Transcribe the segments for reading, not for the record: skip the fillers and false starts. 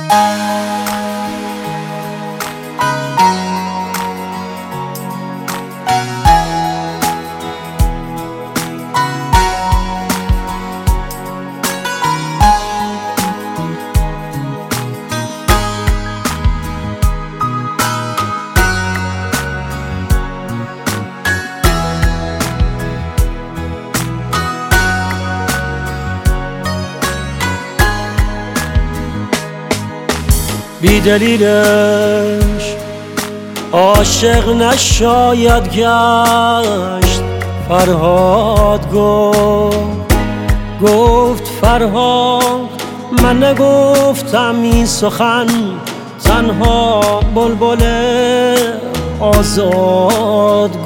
بی دلیلش عاشق نشاید گشت. فرهاد گفت فرهاد من نگفتم این سخن، تنها بلبل آزاد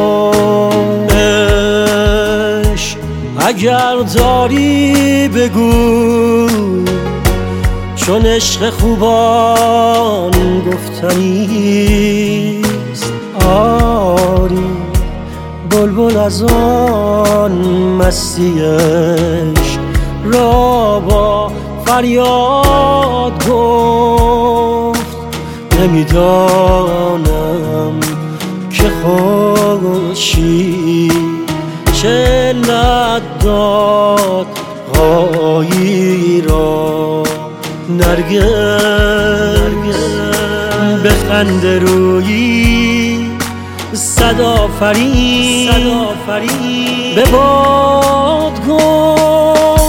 گفتش. اگر داری بگو چون عشق خوبان گفتنیست. آری بلبل از آن مستیش را با فریاد گفت. نمیدانم که خوشی چه علت داد غایی را. نرگس به خنده رویی صد آفرین به باد گفت.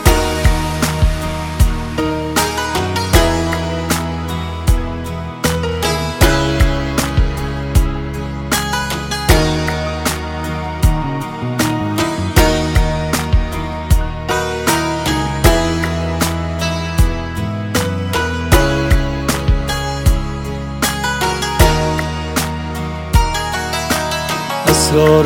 اسرار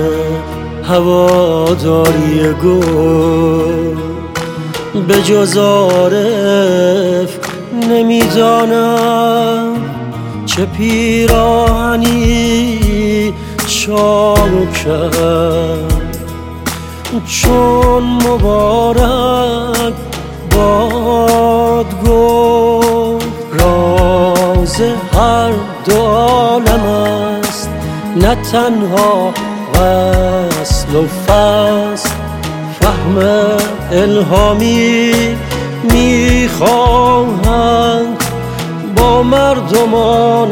هواداری گل به جز عارف نمیدانم. چه پیراهنی شام کرد چون مبارک باد گفت. راز هر دو عالم است، نه تنها وصل و فصل. فهم الهامی میخواهند با مردمان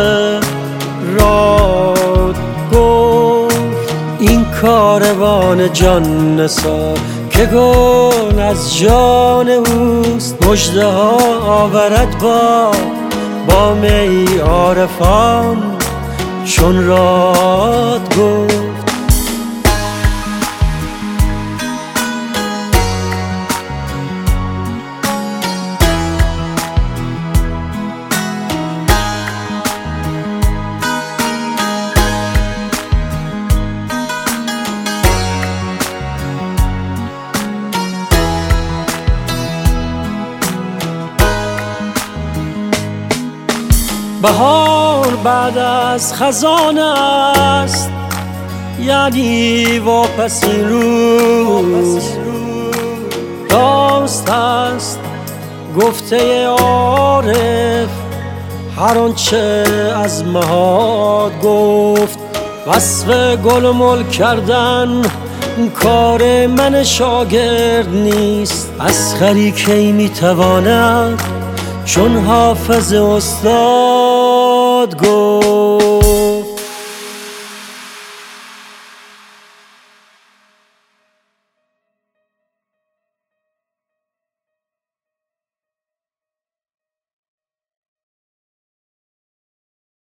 راد گفت. این کاروان جان نثار که گل از جان اوست. مژده ها آورد با می عارفان چون راد گفت. بهار بعد از خزان است، یعنی واپسی روز. راست است گفته عارف هر آنچه از مهاد گفت. وصف گل و مل کردن کار من شاگرد نیست. اسخری کی میتواند چون حافظ استاد گفت.